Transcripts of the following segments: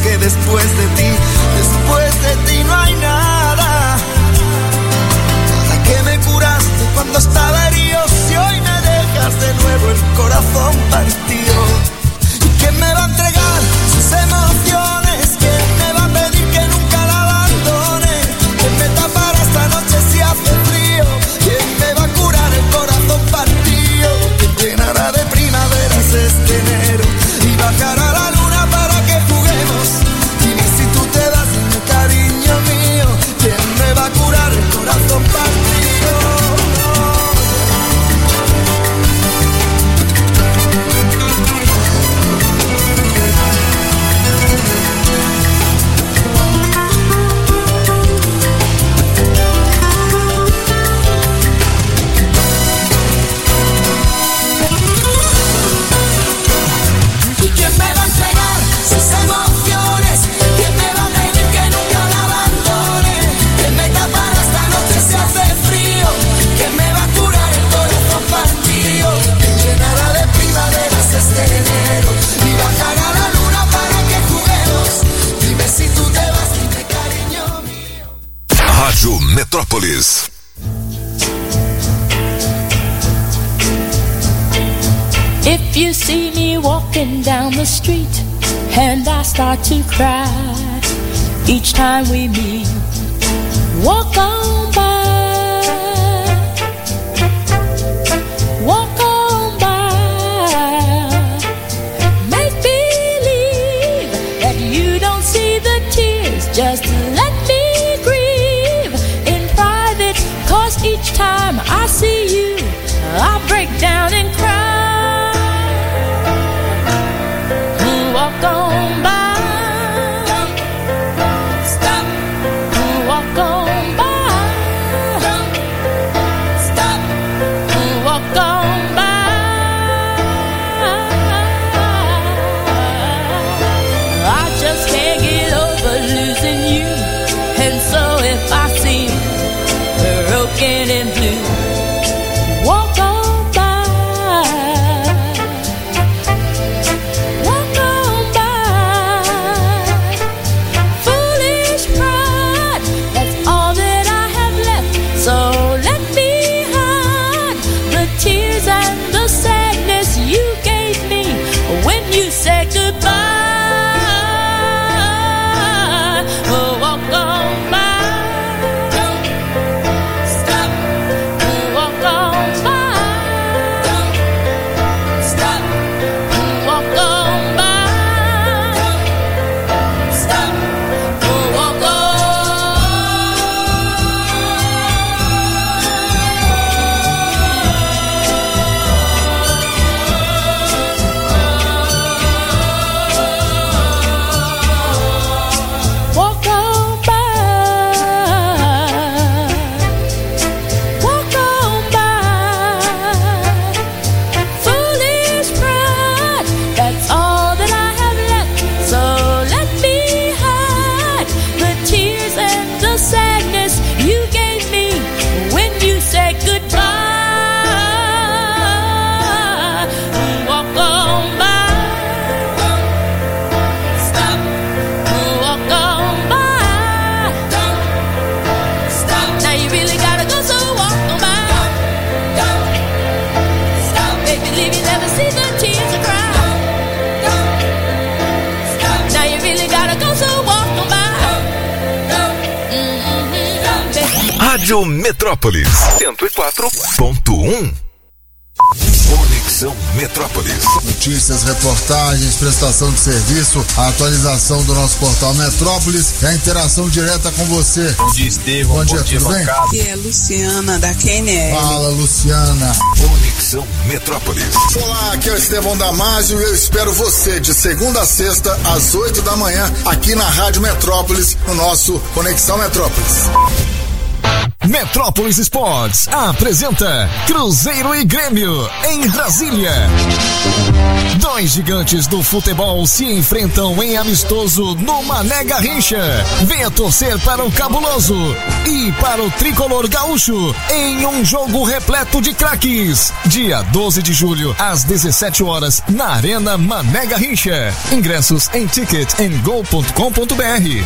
que después de ti no hay nada. Nada que me curaste cuando estaba herido, si hoy me dejas de nuevo el corazón partido. ¿Y quién me va a entregar sus emociones? ¿Quién me va a pedir que nunca la abandone? ¿Quién me tapará esta noche si hace frío? ¿Quién me va a curar el corazón partido? ¿Quién llenará de primaveras este enero y bajará la luna para que juguemos? Dime si tú te vas, dime cariño mío, ¿quién me va a curar el corazón partido? Rádio Metrópolis. If you see me walking down the street and I start to cry each time we meet, walk on by, walk on by. Make believe that you don't see the tears, just let me grieve in private, 'cause each time I see you I break down and cry. Walk on by, stop, walk on by, stop, walk on by. I just can't get over losing you, and so if I seem broken and blue, walk on. Rádio Metrópolis 104.1. Conexão Metrópolis. Notícias, reportagens, prestação de serviço, a atualização do nosso portal Metrópolis e a interação direta com você. Bom dia, Estevão. Bom dia, tudo bem? Aqui é Luciana, da QNL. Fala, Luciana. Conexão Metrópolis. Olá, aqui é o Estevão Damasio e eu espero você de segunda a sexta, às 8 da manhã, aqui na Rádio Metrópolis, no nosso Conexão Metrópolis. Metrópolis Sports apresenta Cruzeiro e Grêmio em Brasília. Dois gigantes do futebol se enfrentam em amistoso no Mané Garrincha. Venha torcer para o Cabuloso e para o Tricolor Gaúcho em um jogo repleto de craques. Dia 12 de julho, às 17 horas, na Arena Mané Garrincha. Ingressos em ticketandgo.com.br.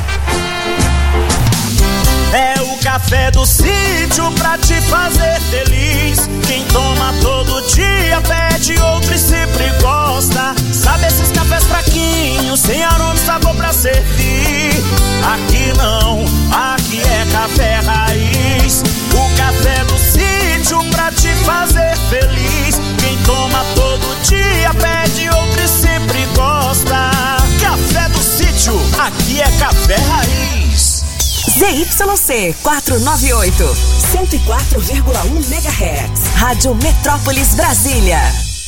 É o café do sítio pra te fazer feliz. Quem toma todo dia pede outro e sempre gosta. Sabe esses cafés fraquinhos, sem aroma e sabor pra servir? Aqui não, aqui é café raiz. O café do sítio pra te fazer feliz. Quem toma todo dia pede outro e sempre gosta. Café do sítio, aqui é café raiz. ZYC 498, 104,1 MHz. Rádio Metrópolis Brasília.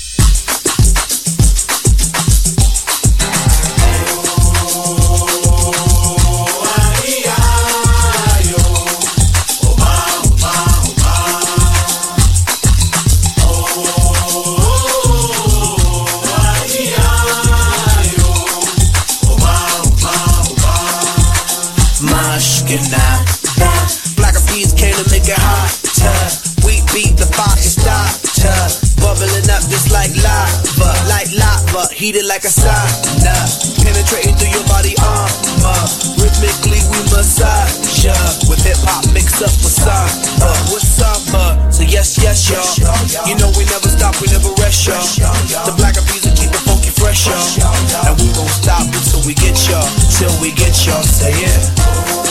Black eyed peas came to make it hotter. We beat the fire starter, bubbling up just like lava, heated like a sauna, penetrating through your body armor. Rhythmically we massage ya, with hip hop mixed up with samba, with samba. So yes, y'all. You know we never stop, we never rest, y'all. The black eyed peas will keep it funky fresh, y'all. And we won't stop until we get y'all, till we get y'all. Say yeah.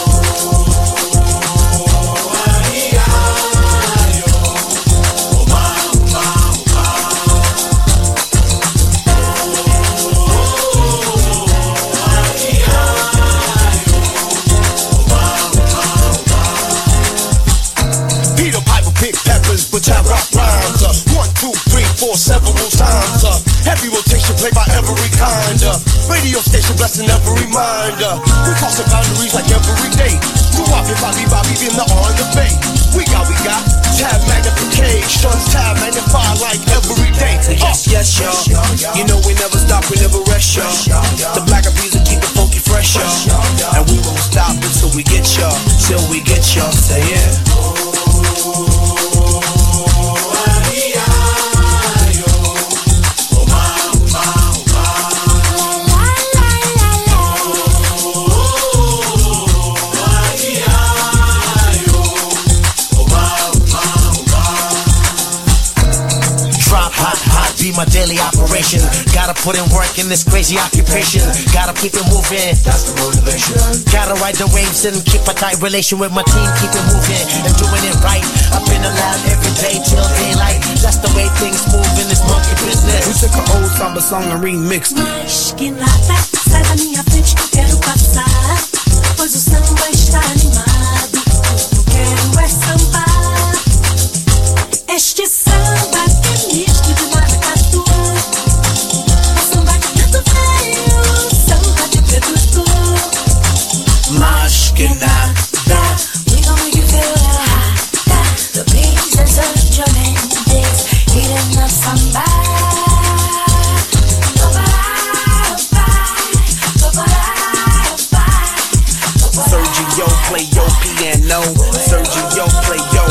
Which I rock rhymes, 1, 2, 3, 4, several times. Heavy rotation played by every kind. Radio station blessing every mind. We crossing boundaries like every day. Do Bobby in the on the bay. We got tab magnification, tab magnify like every day. Yes, y'all. You know we never stop, we never rest, y'all. The black eyed peas will keep it funky fresh, y'all. And we won't stop until we get y'all, till we get y'all. Say yeah. Be my daily operation. Gotta put in work in this crazy occupation. Gotta keep it moving. That's the motivation. Gotta ride the waves and keep a tight relation with my team. Keep it moving and doing it right. Up in the lab every day till daylight. That's the way things move in this monkey business. We took an old samba song and remixed it. Mas que nada, sai da minha frente que eu quero passar. Pois o samba está animado. Eu quero é sambar. Este samba que é misto de maracatu. É samba de preto velho, samba de preto escuro. Mas que nada. We gon' make you feel hot. The breeze is such a tremendous, heating up samba. Sergio play your piano. Sergio play yo.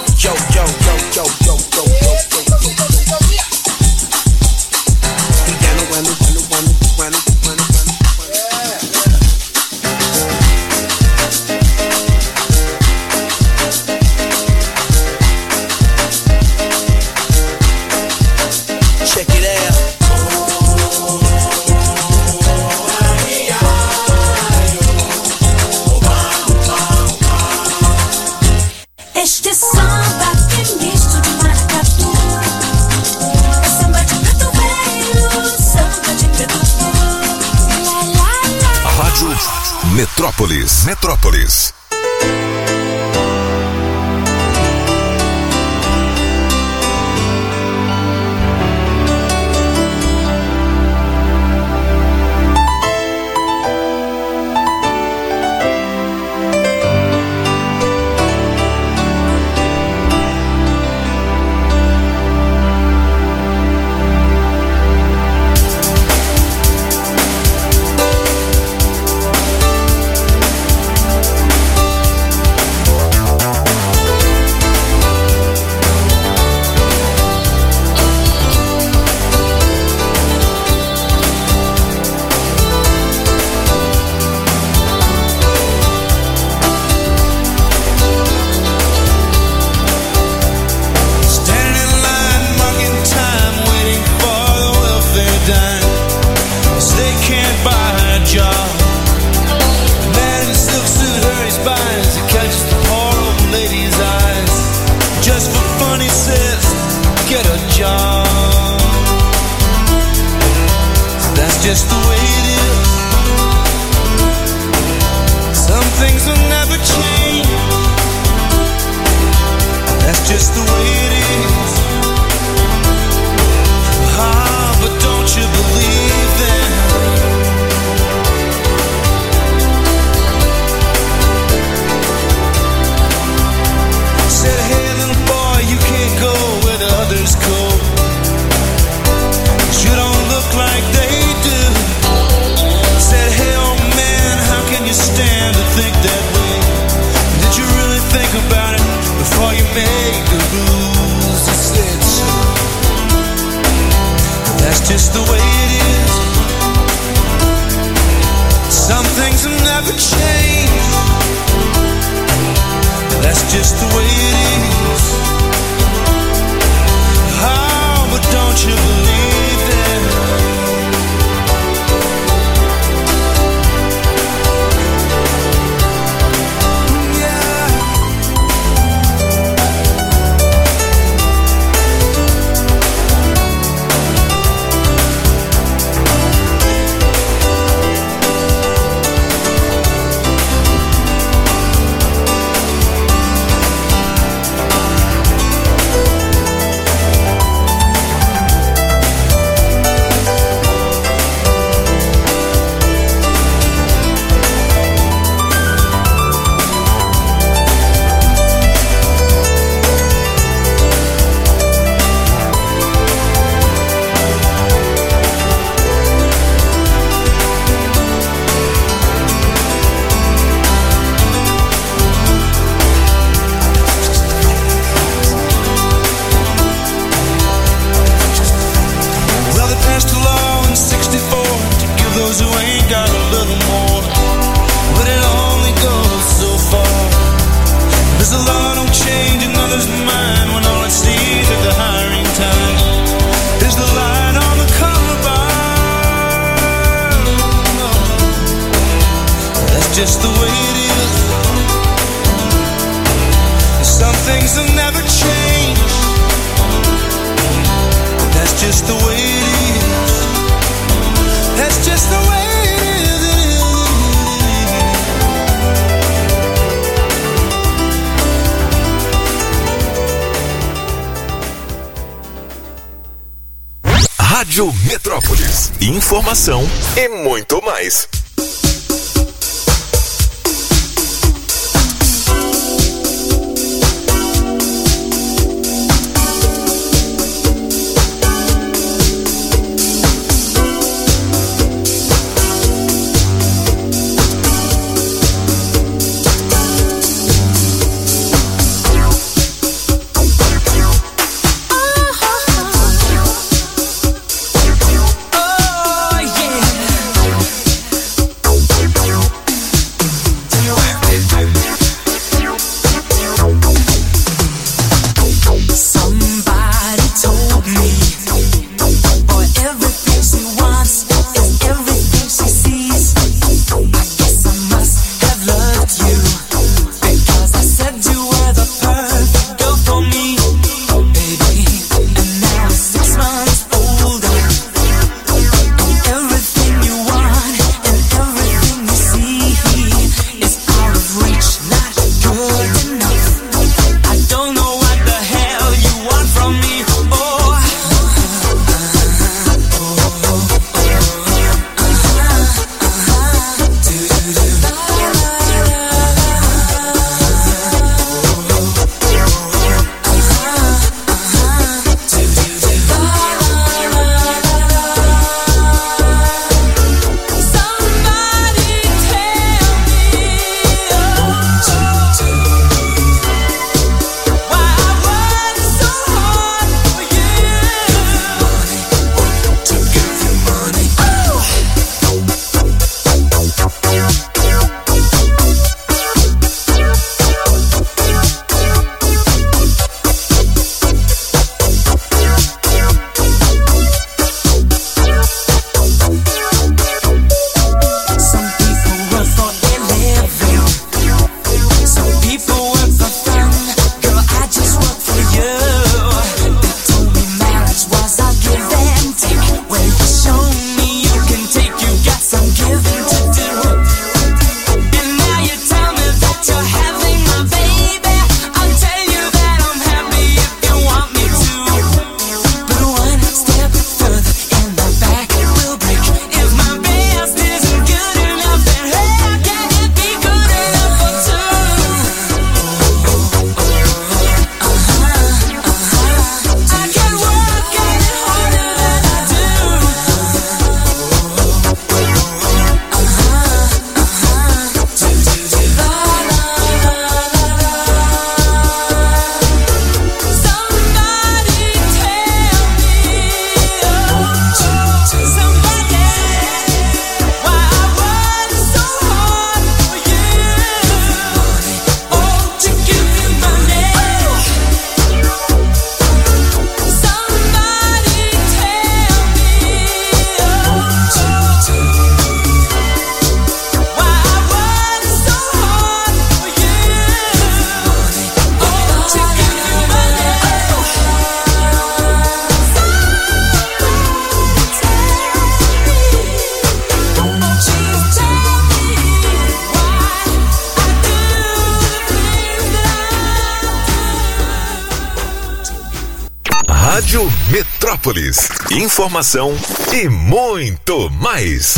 We down around the check it out. Este samba que é misto de maracatu. É samba de preto velho, samba de preto escuro. Rádio Metrópolis. things have never changed. That's just the way it is. Oh, but don't you believe it? Just the way it is. Some things have never changed. That's just the way it is. That's just the way it is. Rádio Metrópolis. Informação e muito mais. Rádio Metrópolis. Informação e muito mais.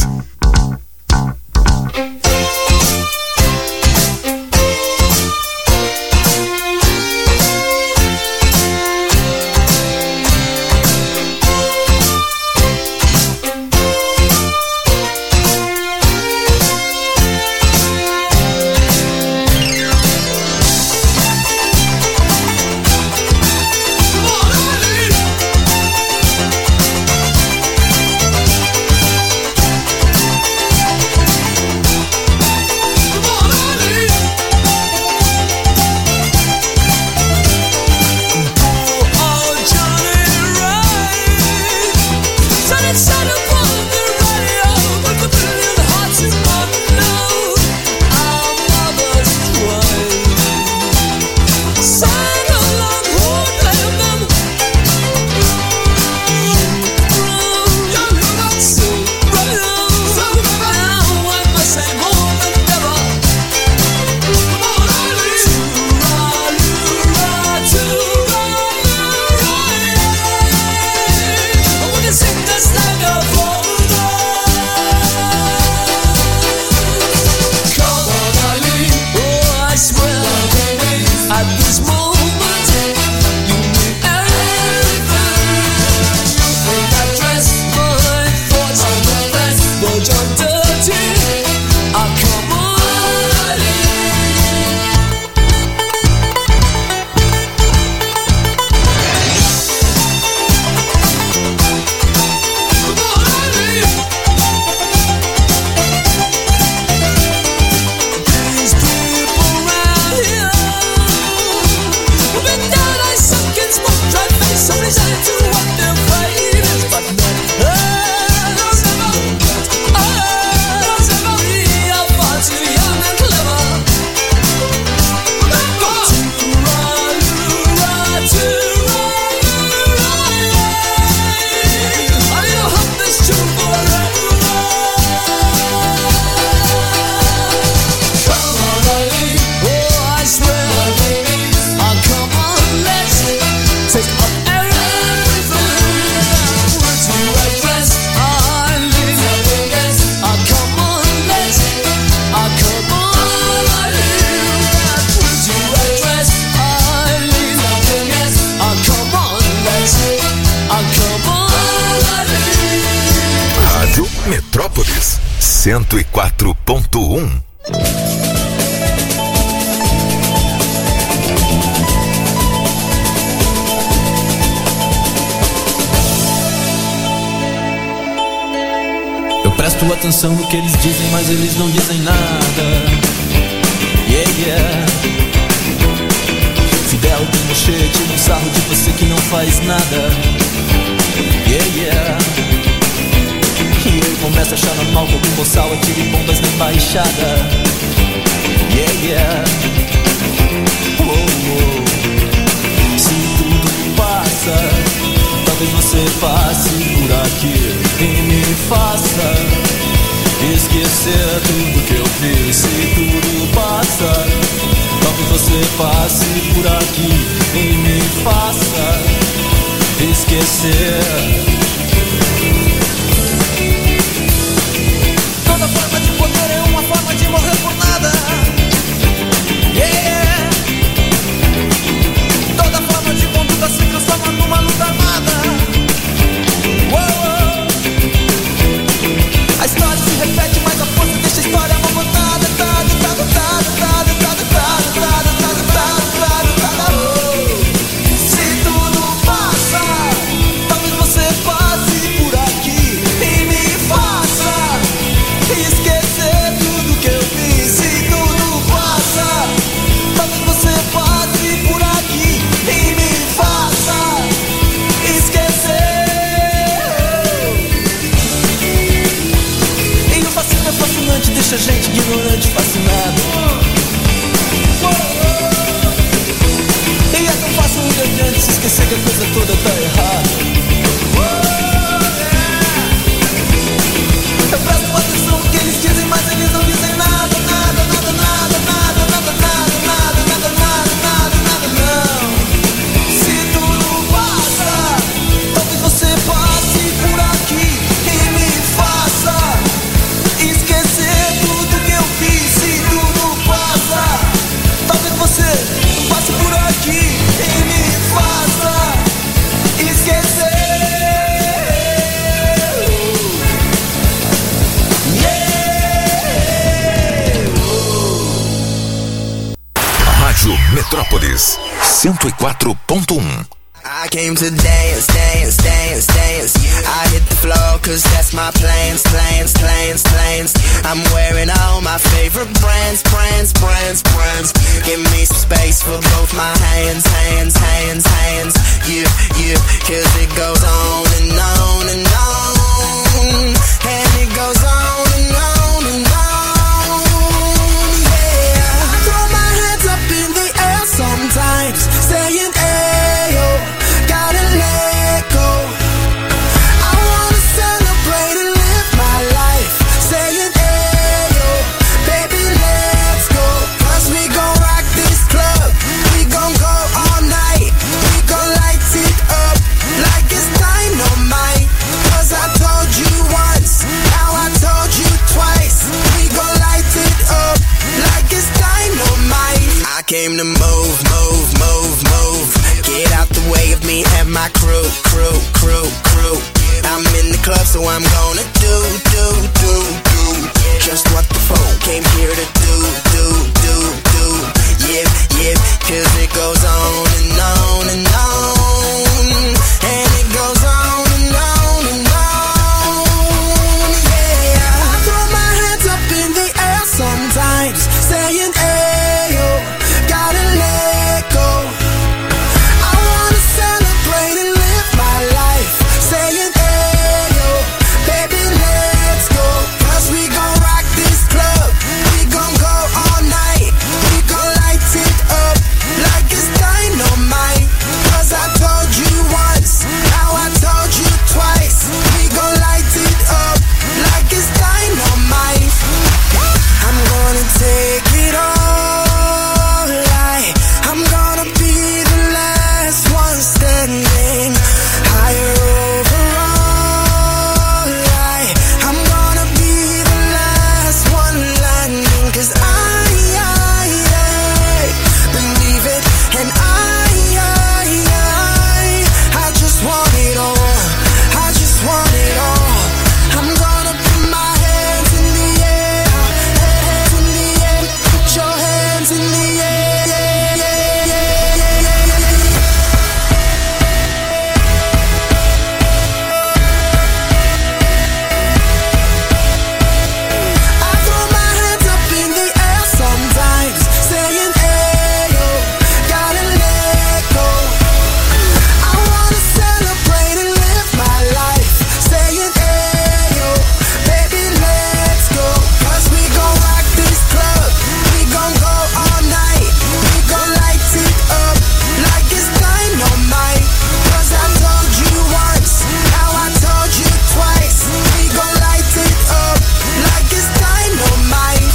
Metrópolis 104.1. Eu presto atenção no que eles dizem, mas eles não dizem nada. Yeah, yeah. Fidel tem um cheio, tira um sarro de você que não faz nada. Yeah, yeah. E ele começa a achar normal que algum boçal atire bombas na embaixada. Yeah, yeah. Oh, oh. Se tudo passa, talvez você passe por aqui e me faça esquecer tudo que eu fiz. Se tudo passa, talvez você passe por aqui e me faça esquecer. Toda forma de poder é uma forma de morrer por nada. Yeah. Toda forma de conduta se transforma numa luta armada. Uou. A história se repete, mas a força deixa a história amontoada. Se tudo passa, talvez você passe por aqui e me faça esquecer tudo que eu fiz. Se tudo passa, talvez você passe por aqui e me faça esquecer. E o fascismo é fascinante, deixa a gente ignorante, fascinado. E é tão fácil ir adiante, se esquecer que a coisa toda tá errada. Eu presto atenção no que eles dizem, mas eles não dizem nada, nada, nada, nada, nada, nada, nada, nada, nada, nada, nada, nada, não. Se tudo passa, Metrópolis 104.1. I came to dance, dance, dance, dance. I hit the floor cause that's my plans, plans, plans, plans. I'm wearing all my favorite brands, brands, brands, brands. Give me some space for both my hands, hands, hands, hands. Yeah, yeah, cause it goes on and on and on. And it goes on and on and on. Yeah, I throw my hands up in the air sometimes, saying ayo, gotta let go. I wanna celebrate and live my life, saying ayo, baby let's go. Cause we gon' rock this club, we gon' go all night, we gon' light it up like it's dynamite. Cause I told you once, now I told you twice, we gon' light it up like it's dynamite. I came to move, move, move, move. Get out the way of me and my crew, crew, crew, crew. I'm in the club, so I'm gonna do just what the folk came here to do. Yeah, yeah, cause it goes on and on and on. And it goes on and on and on. Yeah, I throw my hands up in the air sometimes, saying ayo, gotta let go. I wanna celebrate and live my life, saying ayo, baby let's go. Cause we gon' rock this club, we gon' go all night, we gon' light it up like it's dynamite. Cause I told you once, now I told you twice, we gon' light it up like it's dynamite. I'm gonna take it all, I'm gonna be the last one standing, higher overall, I'm gonna be the last one landing. Cause I believe it, and I just want it all, I just want it all. I'm gonna put my hands in the air, hands in the air, put your hands in the air, yeah, yeah, yeah, yeah, yeah. I throw my hands up in the air sometimes, saying ayo, gotta let go. I wanna celebrate and live my life, saying ayo, baby let's go. Cause we gon' rock this club, we gon' go all night, we gon' light it up like it's dynamite. Cause I told you once, now I told you twice, we gon' light it up like it's dynamite.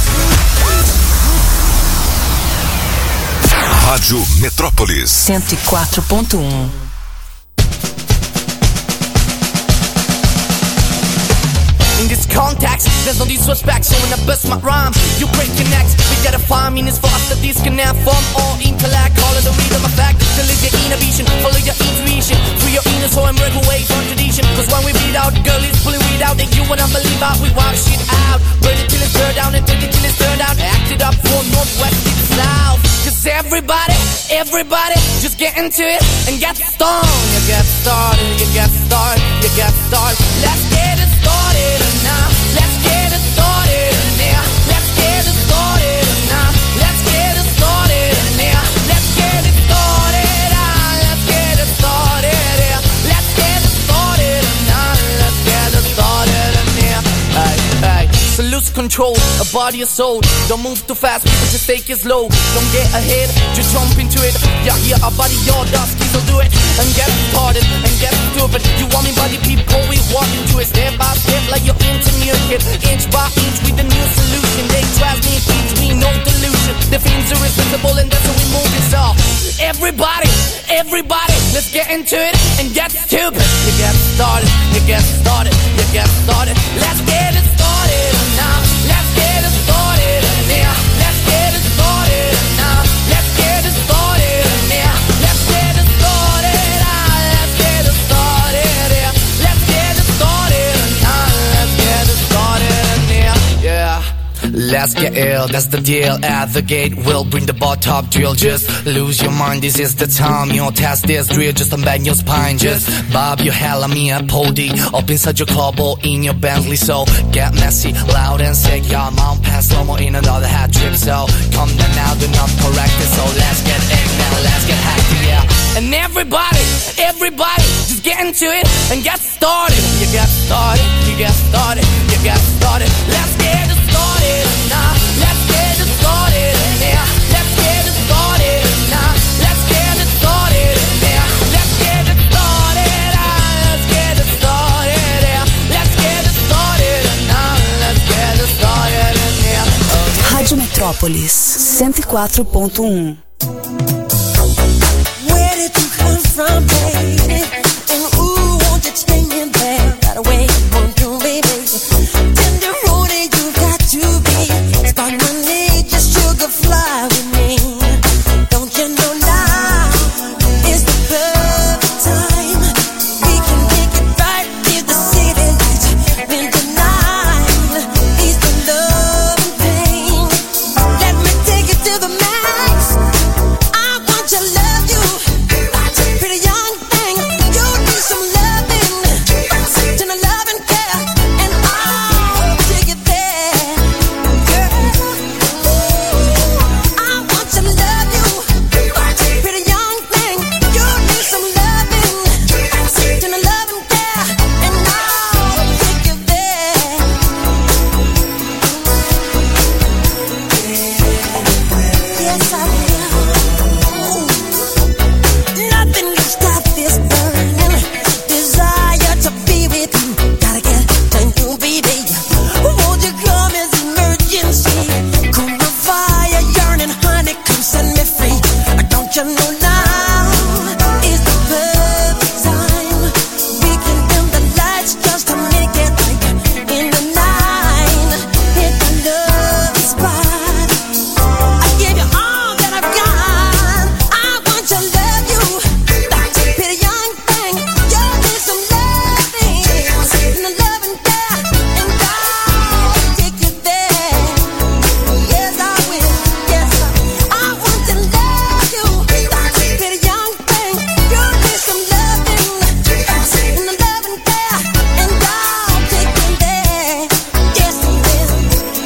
Rádio Metrópolis 104.1. In this context, there's no disrespect, so when I bust my rhyme, you break your necks. We gotta find meanings for us, the disconnect from all intellect. Call it the rhythm effect, to live your inner vision, follow your intuition, free your inner soul and break away from tradition. Cause when we beat out, girl is pulling weed out, then you wanna believe out, we wild shit out. Burn it till it's burned down and take it till it's turned out. Act it up from northwest to the south. Cause everybody, just get into it and get stoned. You get started, you get started, you get started. Let's get it started now. Let's get it started now. Let's get it started now. Let's get it started now. Let's get it started now. Let's get it started now. Let's get it started now. Let's get it started now. Hey, hey. So lose control of body and soul. Don't move too fast, people just take it slow. Don't get ahead, just jump into it. Yeah, here our body, your dust, please don't do it. And get started, and get stupid. You want me body, people, we walk into it. Step by step, like you're into new kid. Inch by inch with a new solution. They trust me, teach me, no delusion. The things are irresistible and that's how we move it. So everybody, let's get into it and get stupid. You get started, you get started, you get started. Let's get it started now. Let's get it started now. Let's get it started now. Let's get it started now. Let's get it started now. Let's get it started now. Let's get it started now. Let's get it started now. Yeah. let's get ill, that's the deal. At the gate, we'll bring the bar top drill. Just lose your mind, this is the time. You don't test this drill, just unbend your spine. Just bob your head like me at Pody, up inside your club or in your Bentley. So get messy, loud and sick. Your mom pass slow-mo in another hat trip. So come down now, do not correct it. So let's get in now, let's get happy, yeah. And everybody, just get into it and get started. You get started, you get started, you get started. Let's get it started now. Let's get it started now. Let's get it started now. Let's get it started now. Let's get it started. Let's get it started now. Let's get it started now. Let's get it started now. Rádio Metrópolis 104.1. Where did you come from, baby? And ooh, won't you take me there? Right away, won't you, baby? Tender roadie, you got to be. Spark my need, just sugar fly with me. Don't you know now is the perfect time? We can make it right, give the city lights. When the night is the love and pain. Let me take it to the max. I want your love, you. Pretty young thing, you need some loving. Tender love and care, and I'll take it there. Girl, I want your love, you. Pretty young thing, you need some loving. Tender love and care, and I'll take you there. Yes, I will. Nothing can stop this burning desire to be with you. Gotta get to you, baby. Won't you come as emergency? Cool my fire, yearning, honey, come set me free. Don't you know now is the perfect time? We can dim the lights just to make it right in the night. Hit the love spot. I give you all that I've got. I want your love, you. Pretty young thing, you need some loving. And the love and care, and I'll take you there. Yes, I will. Yes, I want to love you. Pretty young thing, you need some loving. And the love and care, and I'll take you there. Yes, I will.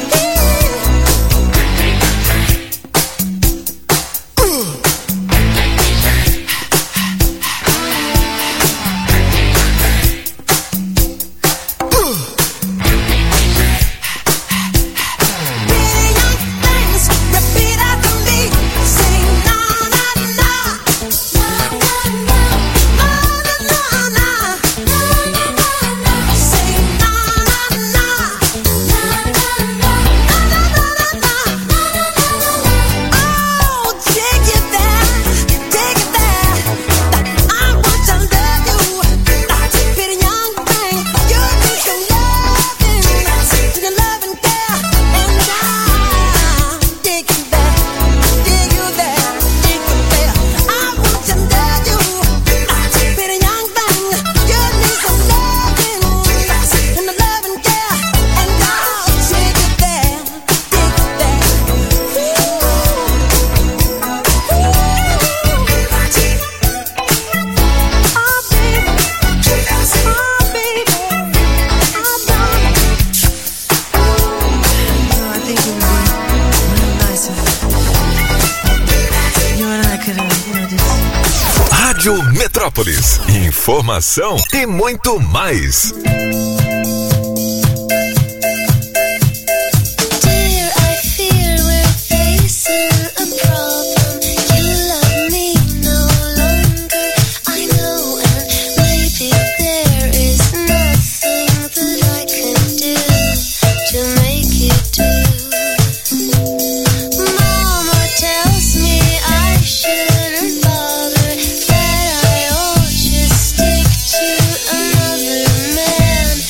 Repeat after me. Say na na na. Na na na. Say na na na. Oh, take it there, take it there. I want to love you. Pretty young thing, you need some loving. Your love and care, and I'll take you there, take you there, take you there. I want to love you. Pretty young thing, you need some loving. And the love and care, and I'll take you there, take you there. Rádio Metrópolis. Informação e muito mais. Dear, I fear we're facing a problem. You love me no longer, I know, and maybe there is nothing that I can do to make you do. Mama tells me I shouldn't bother, that I ought just stick to another man.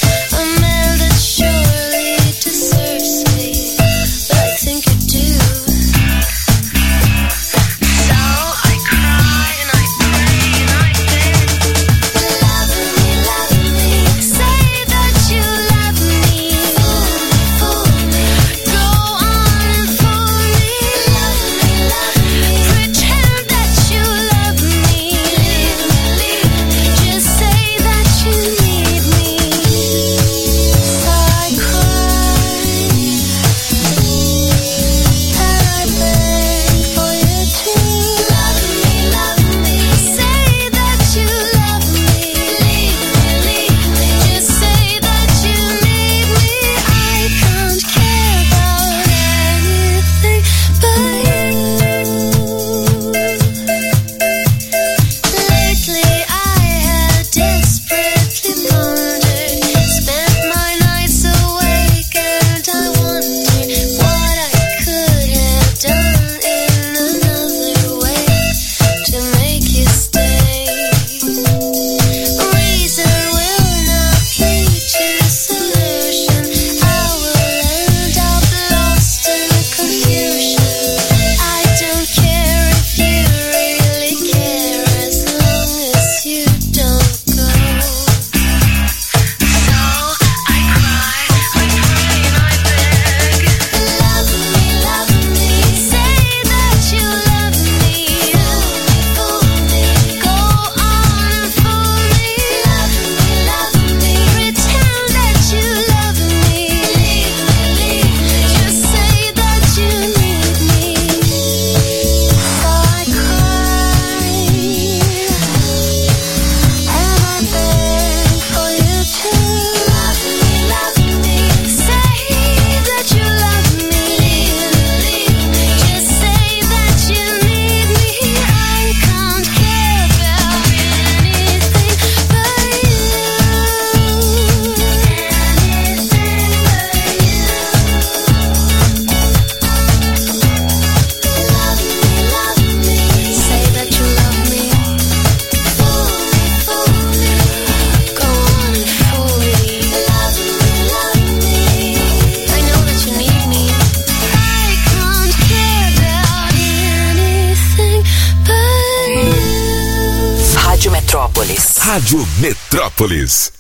Rádio Metrópolis.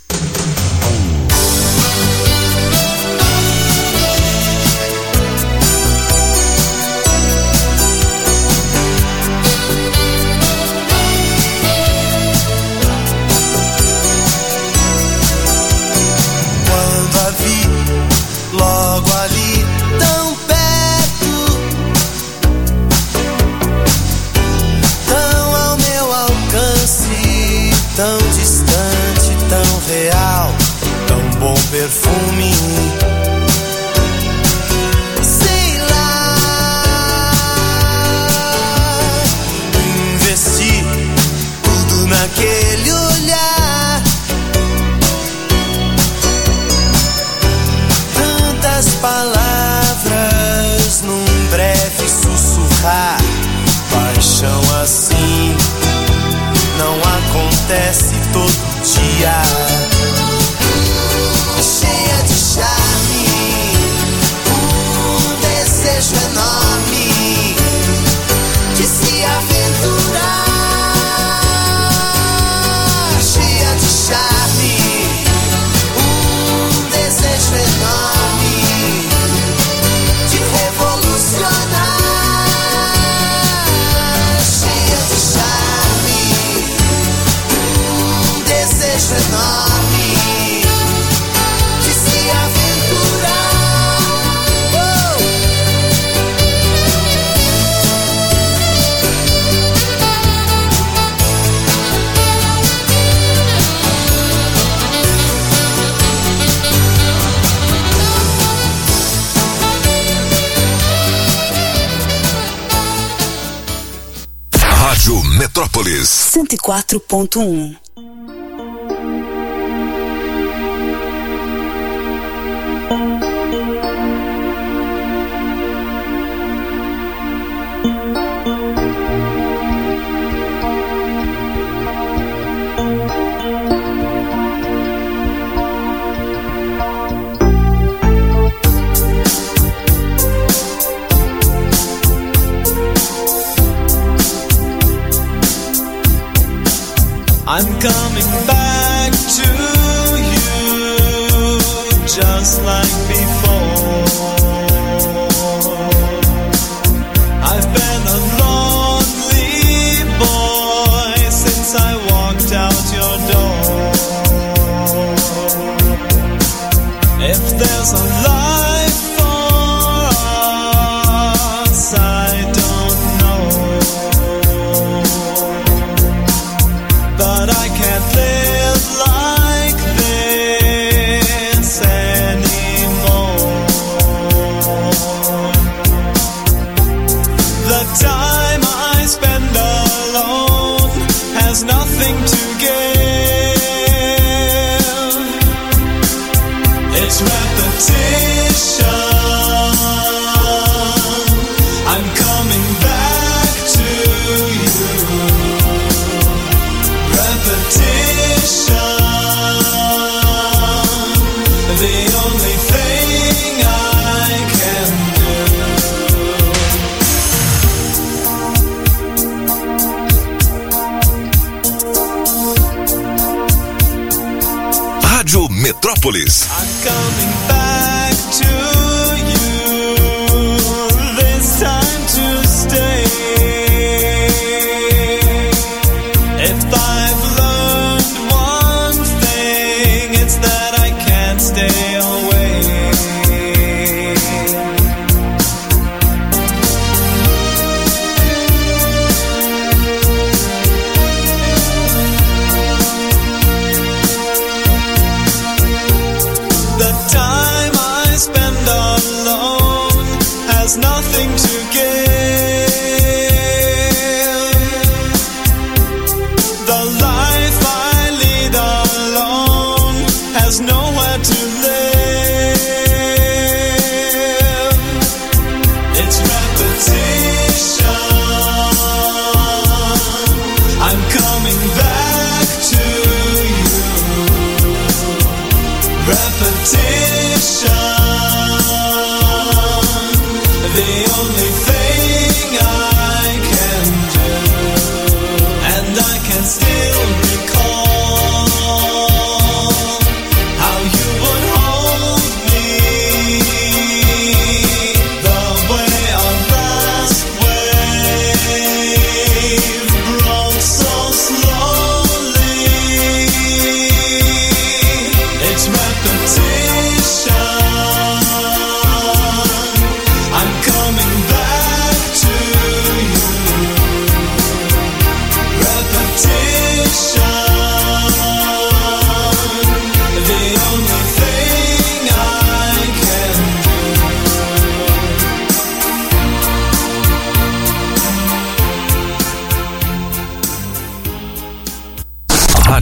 Quando a vi logo ali, tão perto, tão ao meu alcance, tão distante, tão real, tão bom perfume. Sei lá, investi tudo naquele olhar, tantas palavras num breve sussurrar. Paixão assim não acontece todo dia. Cheia de charme, desejo enorme de se aventurar. Cheia de charme, desejo enorme de revolucionar. Cheia de charme, desejo enorme de se aventurar. Rádio Metrópolis. 104.1. I'm coming back to you just like before. I've been a lonely boy since I walked out your door. If there's a life for us, I don't know, but I can't live like this anymore. The time I spend alone has nothing to give. It's repetition. I'm coming back to you. Repetition, the only thing I can do. Rádio Metrópolis. I'm coming back to you, this time to stay. If I've learned one thing, it's that I can't stay away. The time I spend alone has nothing to give. The life I lead alone has nowhere to live. It's repetition. I'm coming back to you. Repetition, the only thing I can do, and I can still recall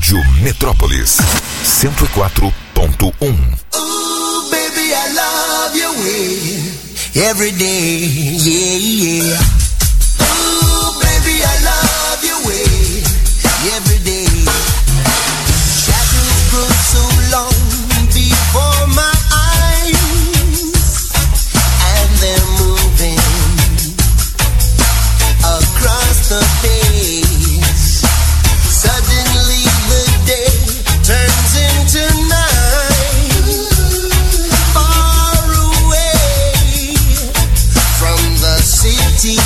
Rádio Metrópolis 104.1. Ooh, baby, I love your way every day, yeah, yeah. Ooh, baby, I love your way every day. Shadows grow so long before my eyes, and they're moving across the face. Suddenly the day turns into night, far away from the city.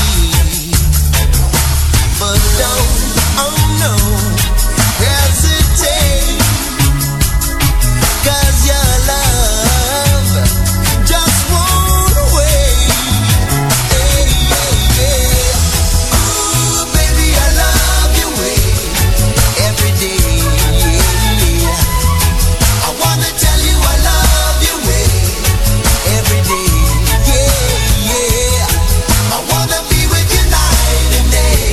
But don't, oh no, hesitate, 'cause your love just won't wait. Hey, yeah, yeah. Ooh, baby, I love your way every day, yeah. I wanna tell you I love your way every day, yeah, yeah. I wanna be with you night and day.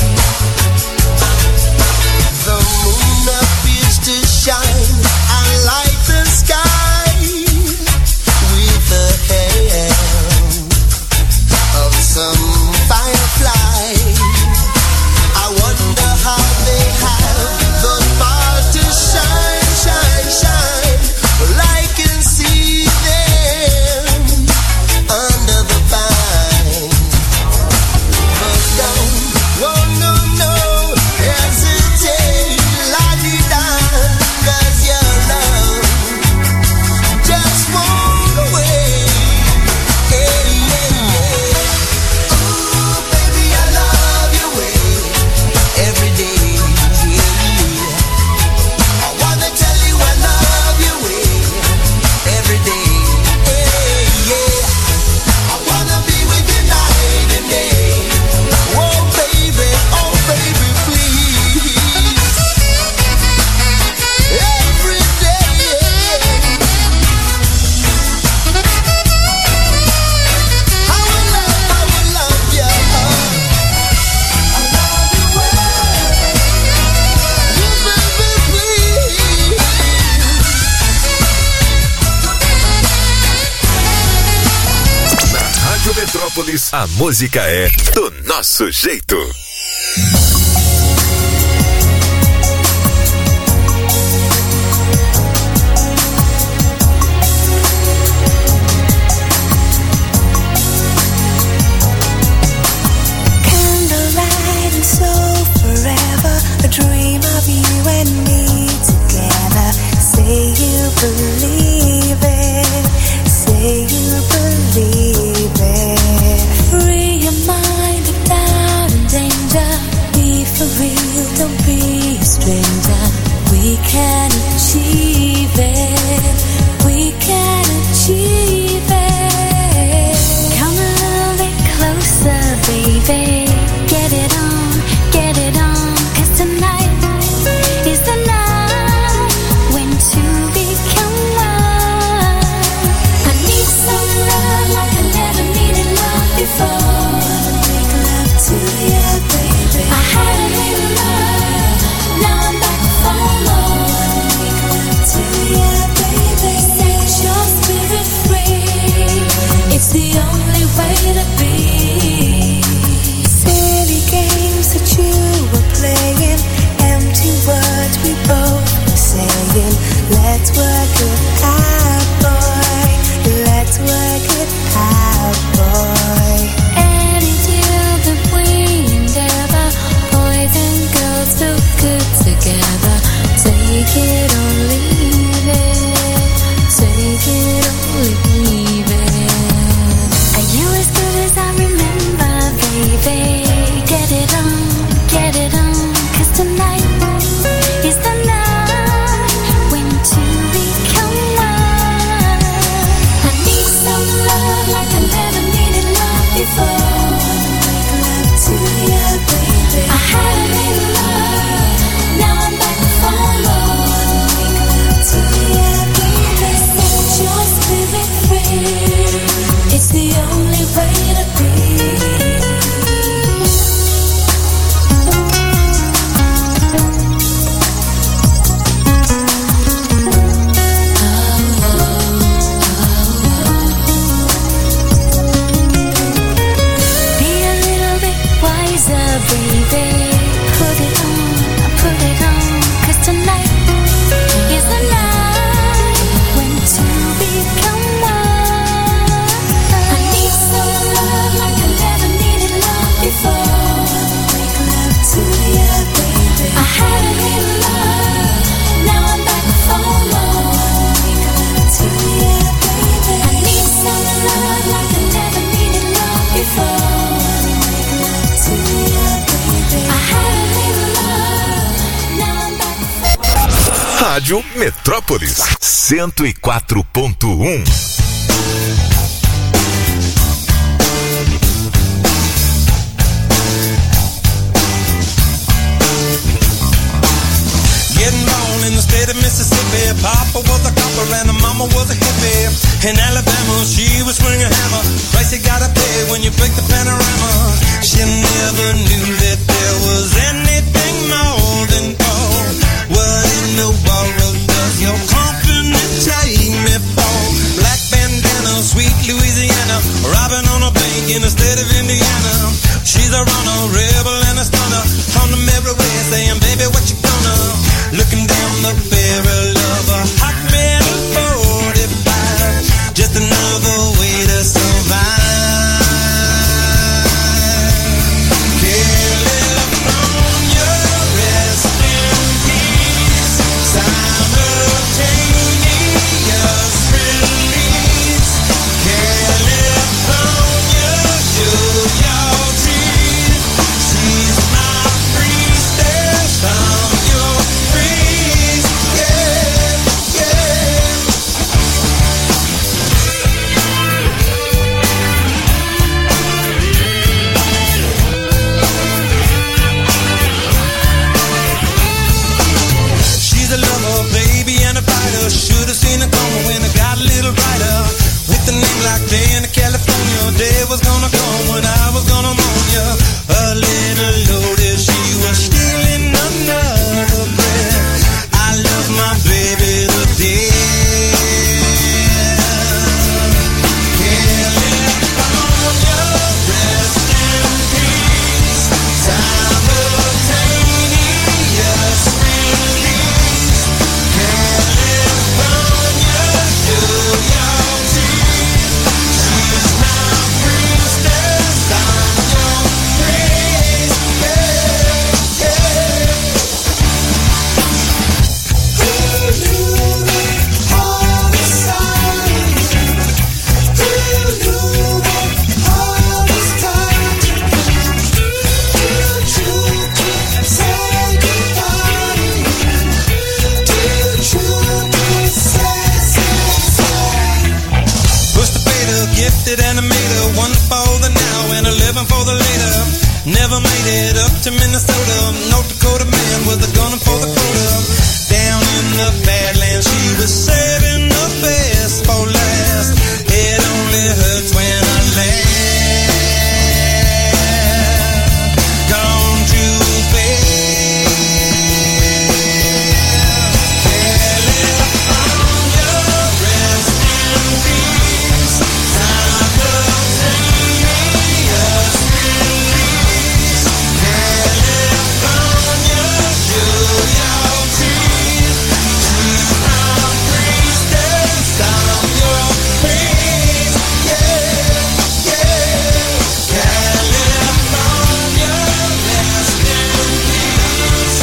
The moon appears to shine and light the sky with the help of some firefly. I wonder how they have the power to shine, shine, shine. Well, I can see them under the vine. But don't, oh no, no, hesitate, la-di-da, 'cause your love just won't wait. Hey, yeah, yeah. Ooh, baby, I love your way every day, yeah. I wanna tell you I love your way every day, yeah. I wanna be with you night and day. Oh baby, please. Every day, I will love you. I love you well. Oh baby, please. Na Rádio Metrópolis, a música é do nosso jeito. Candlelight and soul forever, a dream of you and me together. Say you believe it, say you believe it. Free your mind of doubt and danger. Be for real, don't be a stranger. We can achieve it, we can achieve it. Come a little bit closer, baby. Get it on, 'cause tonight is the night when two become one. I need some love like I never needed love before. Make love to you, baby. I had a little love, now I'm back for more. Make love to you, baby. Set your spirit free. It's the only way to be. Silly games that you were playing, empty words we both were saying. Let's work it out, boy. Let's work it out, boy. Any deal that we endeavor, boys and girls feel good together. Take it or leave it. Take it or leave it. Are you as good as I remember, baby? Get it on, 'cause tonight is the night when two become one. I need some love like I never needed love before. Make love to you, baby. I had a little love, now I'm back for more. Make love to you, baby. Set your spirit free. It's the only way to be. Rádio Metrópolis 104.1. Getting born in the state of Mississippi. Papa was a copper and mama was a hippie. In Alabama, she was swinging a hammer. Price you gotta pay when you break the panorama. She never knew that there was anything more than gold. What in the world does your company take me for? Black bandana, sweet Louisiana, robbing on a bank in the state of Indiana. She's a runner, rebel and a stunner. On the merry way saying, baby, what you gonna? Looking down the barrel of a hot metal 45. Just another way to survive. California, rest in peace. Simultaneous release. California, show your teeth. She's my priestess. I'm your priest. Yeah, yeah. She's a lover, baby, and a fighter. Should've seen it coming when it got a little brighter. With a name like Day in California, day was gonna come when I was gonna mourn ya. A little loaded, she was stealing another breath. I love my baby to death. California, rest in peace. Simultaneous release. California, show your teeth. She's my priestess. I'm your priest. Yeah, yeah. Who knew that all this time? Who knew that all this time? Did you say goodbye? Did you say? Push the fader, gifted animator, one for the now and 11 for the later. Never made it up to Minnesota. North Dakota man with a gun for the quota. Down in the Badlands, she was saving the best for last. It only hurts when I laugh. Gone too fast. California, rest in peace. Simultaneous release. California, show your teeth. She's my priestess. I'm your priest. Yeah, yeah. California, rest in peace.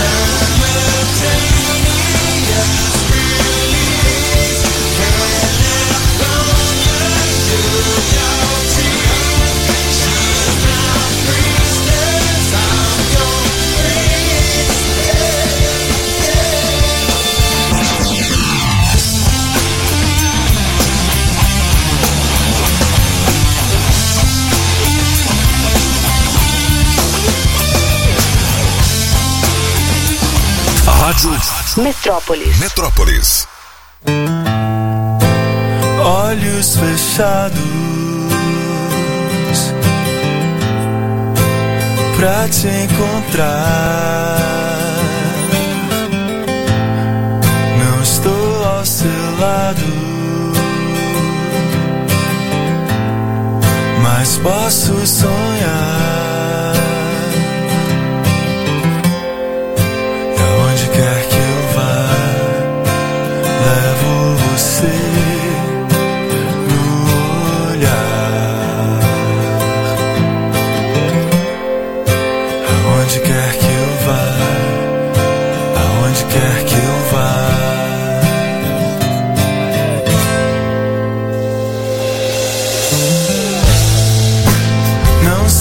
Simultaneous release. California, show your teeth. She's my priestess. I'm your priest. Rádio Metrópolis. Metrópolis. Olhos fechados pra te encontrar. Não estou ao seu lado, mas posso sonhar. E aonde quer que eu vá, levo você no olhar. Aonde quer que eu vá, aonde quer que eu vá. Não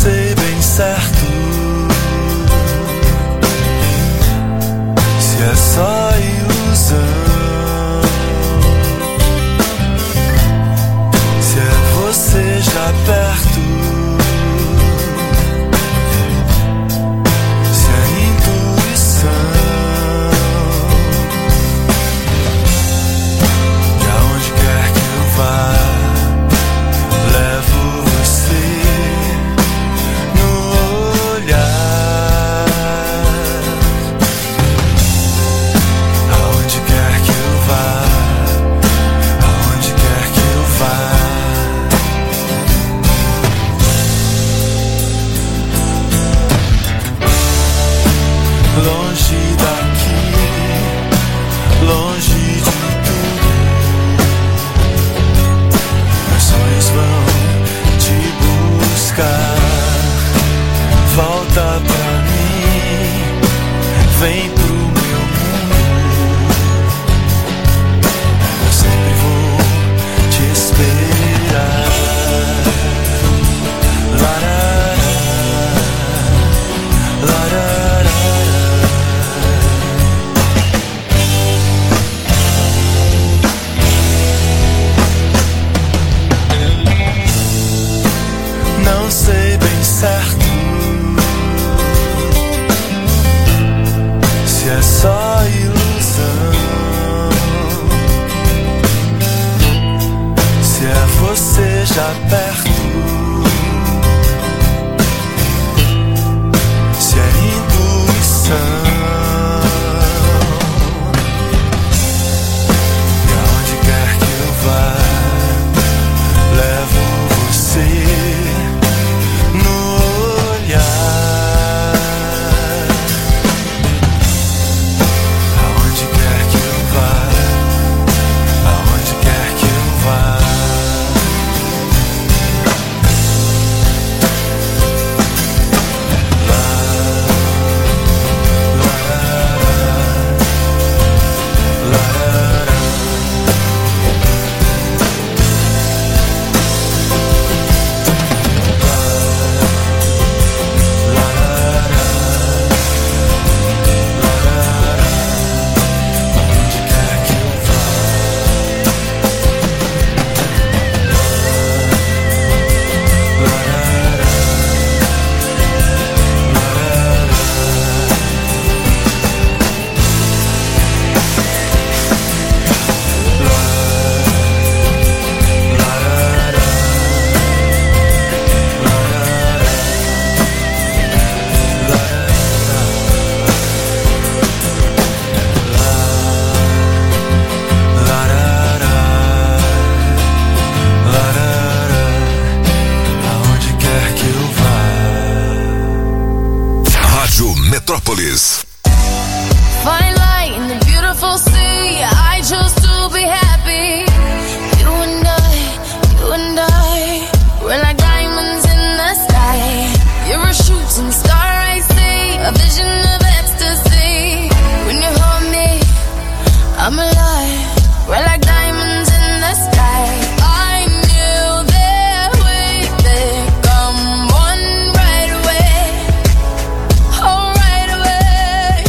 Metrópolis. Fine light in the beautiful sea. I chose to be happy. You and I, we're like diamonds in the sky. You're a shooting star, I see, a vision of ecstasy. When you hold me, I'm alive. We're like diamonds in the sky. I knew that we'd become one right away. Oh, right away.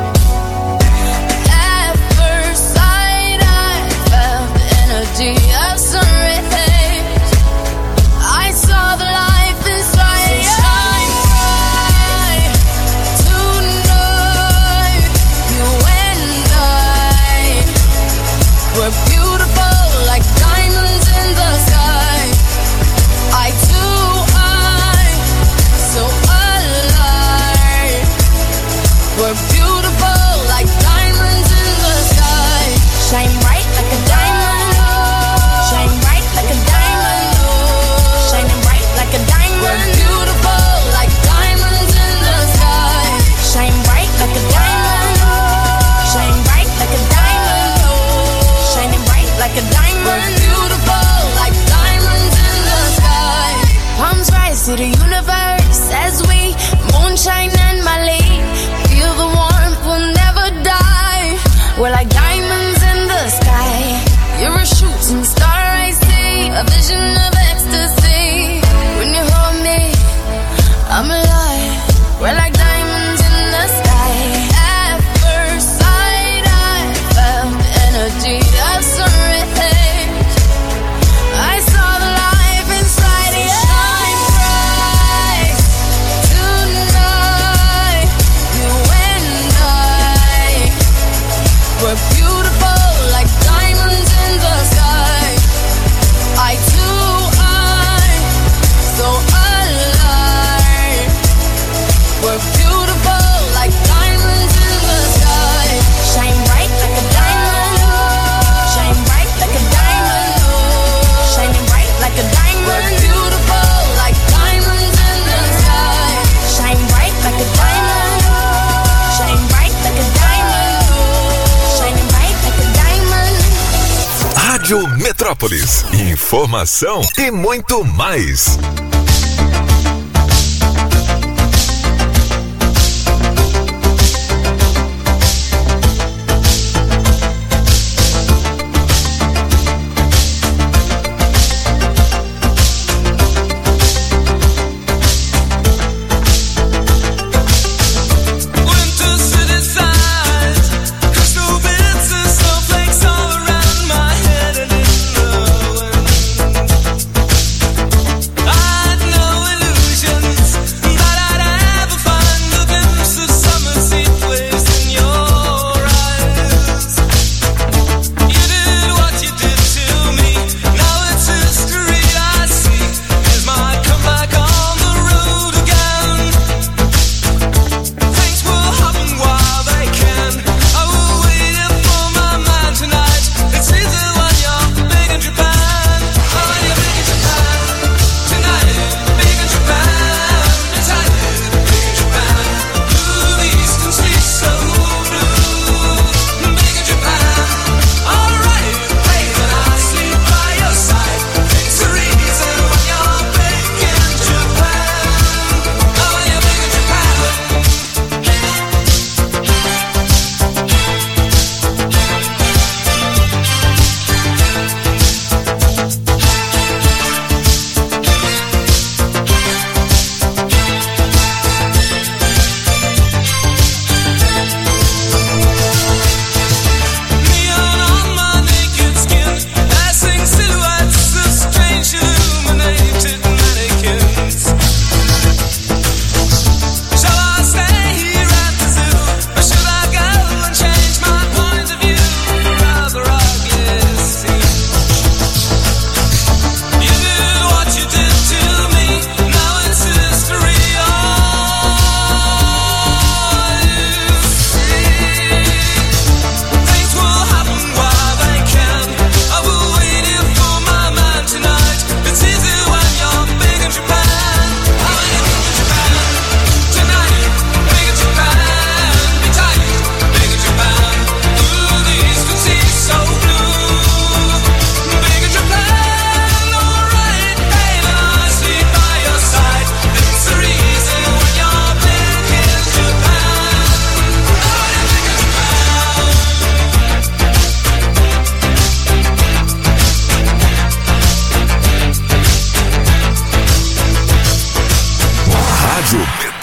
At first sight, I felt the energy of sun rays. I saw the life inside you. Shine bright tonight. You and I were beautiful like diamonds in the sky. I so alive. We're beautiful like diamonds in the sky. Shine bright like a diamond. Shine bright like a diamond. Shining bright like a diamond. We're beautiful like diamonds in the sky. Shine bright like a diamond. Shine bright like a diamond. Shining bright like a diamond. We're beautiful like diamonds in the sky. Palms rise to the universe as we moonshine and Mali. Feel the warmth, we'll never die. We're like diamonds in the sky. You're a shooting star, I see, a vision of ecstasy. When you hold me, I'm alive. We're like diamonds in the sky. At first sight, I felt the energy of sun rays. I saw the life inside you. Shine bright tonight. You and I were beautiful like diamonds in the sky. I so alive. We're beautiful like diamonds in the sky. Shine bright like a diamond. Shine bright like a diamond. Shining bright like a diamond. We're beautiful like diamonds in the sky. Shine bright like a diamond. Shine bright like a diamond. Shining bright like a diamond. Rádio Metrópolis. Informação e muito mais. Winter city sighs, crystal bits and snowflakes all around my head and in the wind. I Rádio